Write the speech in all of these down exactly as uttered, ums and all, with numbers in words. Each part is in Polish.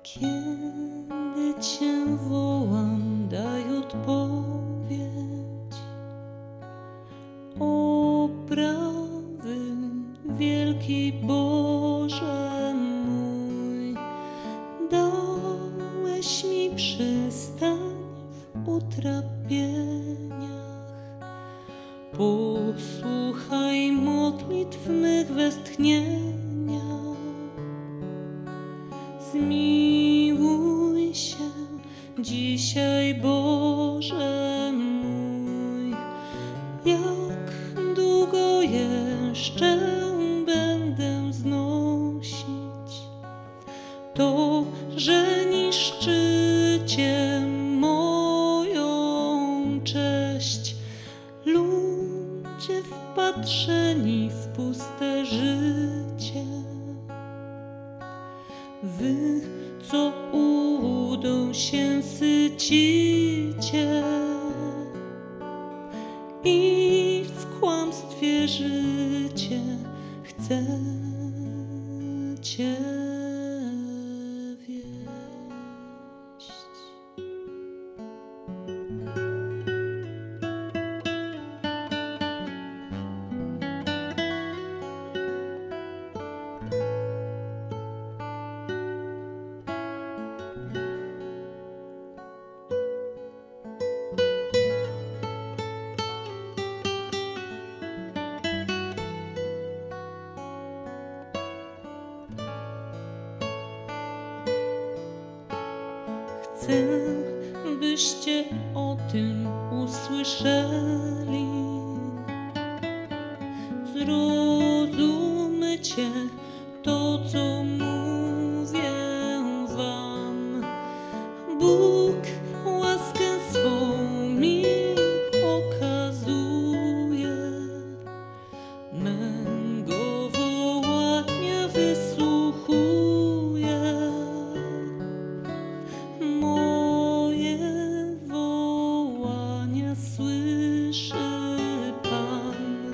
Kiedy Cię wołam, daj odpowiedź. O prawy wielki Boże mój, dałeś mi przystań w utrapieniach. Posłuchaj modlitw mych westchnienia. Zmiłuj się dzisiaj, Boże mój. Jak długo jeszcze będę znosić to, że niszczycie moją cześć? Ludzie wpatrzeni w puste życie, wy, co udą się sycicie i w kłamstwie życie chcecie wieść. Chcę, byście o tym usłyszeli. Zrozumcie to, co mówię wam. Bóg łaskę swą mi okazuje, mego wołania wysłuchuje. Moje wołania słyszy Pan.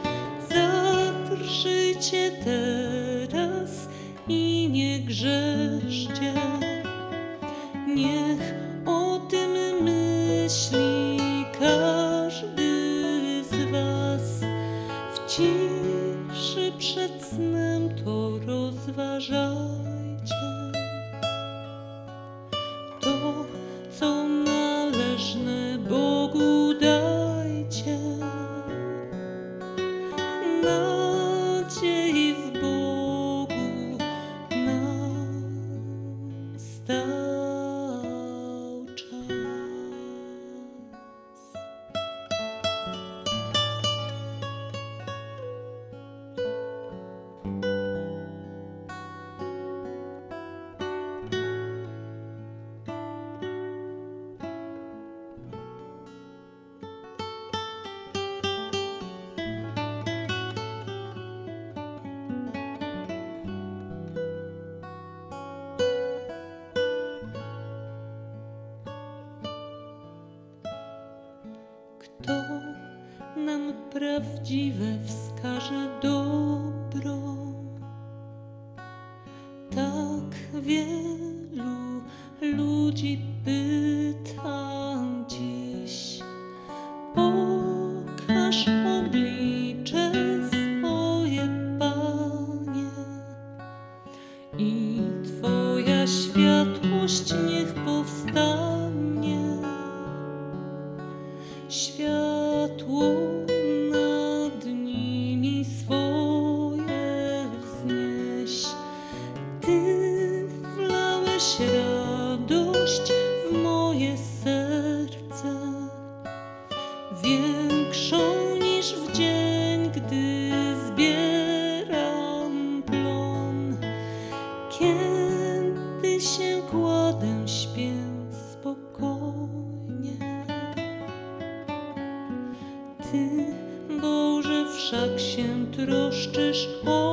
Zatrzyjcie teraz i nie grzeszcie. Niech o tym myśli każdy z was. W ciszy przed snem to rozważajcie. To, co należne Bogu dajcie. Nadziei w Bogu nastał czas. Kto nam prawdziwe wskaże dobro? Tak wielu ludzi pyta dziś. Pokaż oblicze swoje, Panie, i Twoja światłość niech powstanie. Światło nad nimi swoje wznieś. Ty wlałeś radość w moje serce, większą niż w dzień, gdy zbieram plon. Kiedy się kładę, śpię spokojnie. Ty, Boże, wszak się troszczysz o